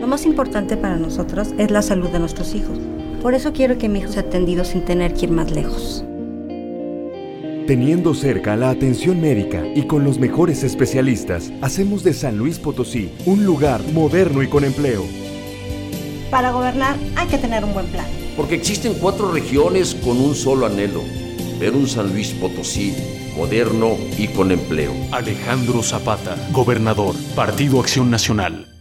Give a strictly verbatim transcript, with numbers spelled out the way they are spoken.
Lo más importante para nosotros es la salud de nuestros hijos. Por eso quiero que mi hijo sea atendido sin tener que ir más lejos. Teniendo cerca la atención médica y con los mejores especialistas, hacemos de San Luis Potosí un lugar moderno y con empleo. Para gobernar hay que tener un buen plan. Porque existen cuatro regiones con un solo anhelo: ver un San Luis Potosí moderno y con empleo. Alejandro Zapata, gobernador, Partido Acción Nacional.